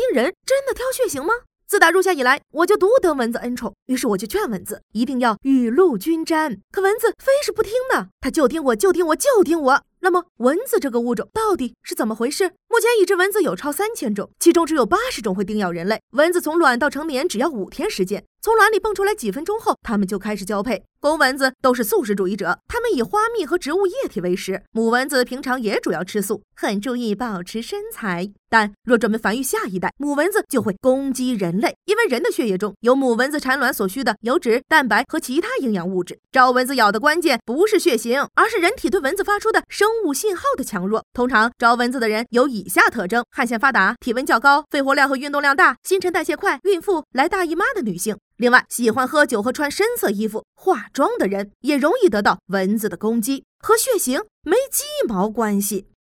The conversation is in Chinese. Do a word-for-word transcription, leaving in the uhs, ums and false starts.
人真的挑血型吗？自打入夏以来，我就独得蚊子恩宠，于是我就劝蚊子一定要雨露均沾，可蚊子非是不听的，它就叮我就叮我就叮我。那么蚊子这个物种到底是怎么回事？目前已知蚊子有超三千种，其中只有八十种会叮咬人类。蚊子从卵到成年只要五天时间，从卵里蹦出来几分钟后，它们就开始交配。公蚊子都是素食主义者，它们以花蜜和植物液体为食。母蚊子平常也主要吃素，很注意保持身材。但若准备繁育下一代，母蚊子就会攻击人类，因为人的血液中有母蚊子产卵所需的油脂、蛋白和其他营养物质。招蚊子咬的关键不是血型，而是人体对蚊子发出的生物信号的强弱。通常招蚊子的人有以下特征：汗腺发达、体温较高、肺活量和运动量大、新陈代谢快、孕妇、来大姨妈的女性。另外，喜欢喝酒和穿深色衣服、化妆的人也容易得到蚊子的攻击，和血型没鸡毛关系。